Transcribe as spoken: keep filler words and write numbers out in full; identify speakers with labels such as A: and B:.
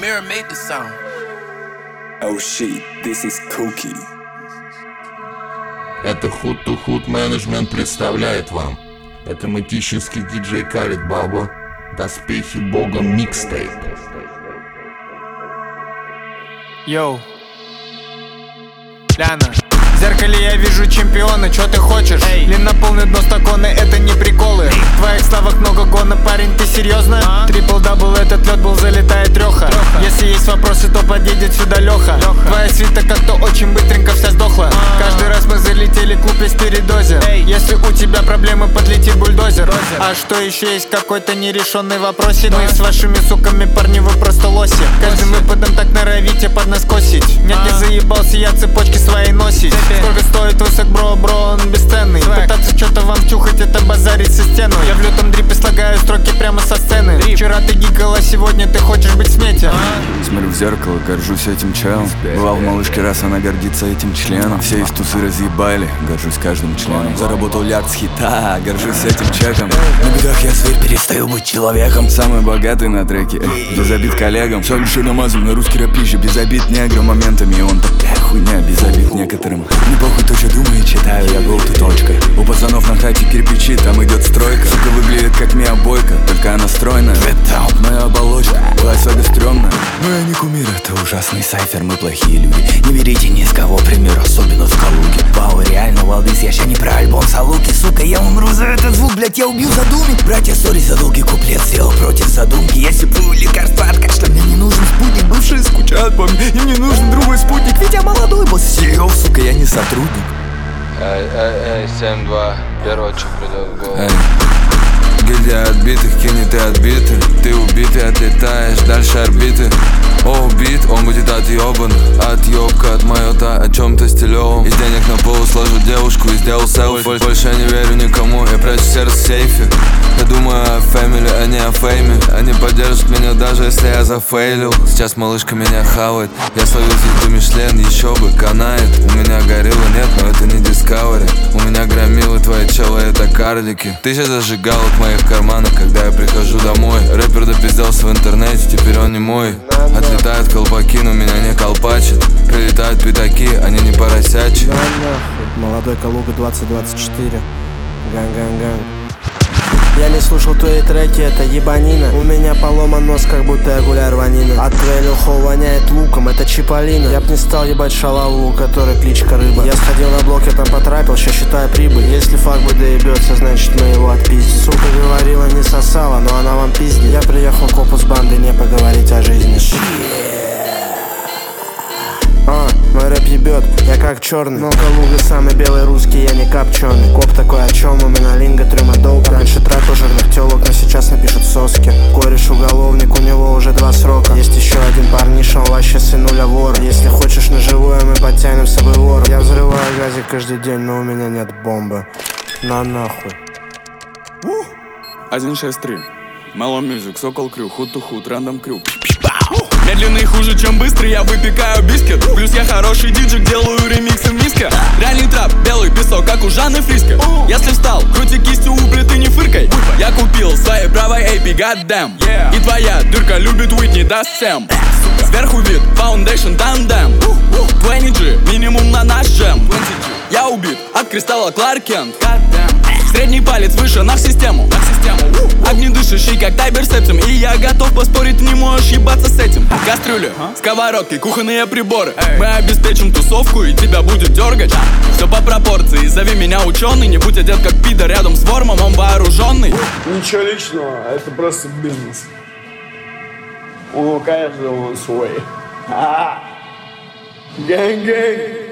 A: Mirror made the song.
B: Oh shit, this is Cookie.
C: Это Hood to Hood Management представляет вам автоматический диджей Khaled Baba, Доспехи Бога микстейп.
D: Йоу, Ляна. В зеркале я вижу чемпиона, чё ты хочешь? Эй. Длиннополный дно стаконы, это не приколы. Эй. В твоих словах много гона, парень, ты серьезно? А? Трипл-дабл, этот лед был, залетает трёха. Если есть вопросы, то подъедет сюда Лёха. Лёха. Твоя свита как-то очень быстренько вся сдохла. А-а-а. Каждый раз мы залетели, клуб весь передозе. Эй. Если у тебя проблемы, подлетит бульдозер. Бульдозер. А что еще есть какой-то нерешенный вопросик? Мы с вашими суками, парни, вы просто лоси. Каждым выпадом так норовите под нас косить. Нет, не заебался я цепочки свои носить. Сколько стоит высок, бро, бро, он бесценный. Пытаться что-то вам тюхать, это базарить со стену. Я в лютом дрипе слагаю строки прямо со сцены. Вчера ты гикала, сегодня ты хочешь быть в смете.
B: Смотрю в зеркало, горжусь этим челом. Бывал в малышке, раз она гордится этим членом. Все из тусы разъебали, горжусь каждым членом. Заработал лярд с хита, горжусь этим чеком. На бедах я зверь, перестаю быть человеком. Самый богатый на треке, эй, без обид коллегам. Все лишь намазан на русский рэп пища, без обид неграм моментами. Он такая хуйня, без обид некоторым. Не похуй то, что думаю, читаю, я был ты точкой. У пацанов на хате кирпичи, там идет стройка. Сука выглядит как Мия Бойко, только она стройная. Моя оболочка, была сага стрёмная. Мы не кумир, это ужасный сайфер, мы плохие люди. Не берите ни с кого пример, особенно в Калуге. Вау, реально, Валдис, я ща не про альбом Салуки. Сука, я умру за этот звук, блять, я убью задуми. Братья, сори за долгий куплет, сделал против задумки. Я сиплю лекарства от кашля, мне не нужен спутник. Бывшие скучают по мне, им не нужен другой спутник. Ведь я молодой босс сео, сука, я не сотрудник.
E: Эй, эй, эй, семь два, первое, что придет в голову.
F: Гильдия отбитых, кинет и отбиты. Ты убитый, отлетаешь дальше орбиты. О, убит, он будет отъебан. Отъебка от майота о чем-то стилевом. Из денег на полу сложу девушку и сделал селфи. Больше я не верю никому, я прячу сердце в сейфе. Я думаю о фэмили, а не о фейме. Они поддержат меня даже если я зафейлил. Сейчас малышка меня хавает. Я словил звезду Мишлен, еще бы, канает. У меня горилла нет, но это не Discovery. У меня громилы, твои челы, это карлики. Тысяча зажигалок в моих карманах, когда я прихожу домой. Рэпер допизделся в интернете, теперь он не мой. Отлетают колпаки, но меня не колпачат. Прилетают пятаки, они не поросячие.
G: Да нахуй, молодой Калуга двадцать двадцать четыре. Ган-ган-ган. Я не слушал твои треки, это ебанина. У меня поломан нос, как будто я гуляю рванина. От твоего лихо воняет луком, это Чиполлино. Я б не стал ебать шалаву, у которой кличка Рыба. Я сходил на блок, я там потрапил, ща считаю прибыль. Если факбой доебется, значит мы его отпиздим. Сука говорила, не сосала, но она вам пиздит. Я приехал к опу с бандой, не поговорить о жизни. А, мой рэп ебет, я как черный. Но Калуга самый белый русский, я не копченый. Коп такой, о чем у меня линга, трюма доуп. Раньше тратил жирных телок, но сейчас напишут соски. Кореш уголовник, у него уже два срока. Есть еще один парниша, он вообще сынуля вора. Если хочешь на живое, мы подтянем с собой вора. Я взрываю газик каждый день, но у меня нет бомбы. На нахуй.
H: один шесть три Mellow Music, Сокол Крю, Hood to Hood, Random Crew. Медленный хуже, чем быстрый, я выпекаю бискет. Плюс я хороший диджей, делаю ремиксы в миске. Реальный трап, белый песок, как у Жанны Фриско. Если встал, крути кистью у плиты, не фыркай. Я купил своей правой эй пи, goddamn. И твоя дырка любит Уитни, даст всем. Сверху вид, Foundation, тандем. двадцать джи, минимум на наш джем. Я убит от кристалла Кларк Кент. Средний палец выше на систему. Огнедышащий, как Тайбер Септим. И я готов поспорить, ты не можешь ебаться с этим. Кастрюли, сковородки, кухонные приборы. Мы обеспечим тусовку и тебя будет дергать. Все по пропорции, зови меня ученый. Не будь одет как пидор рядом с вормом, он вооруженный.
I: Ничего личного, это просто бизнес. У каждого свой. Гэнг-гэнг.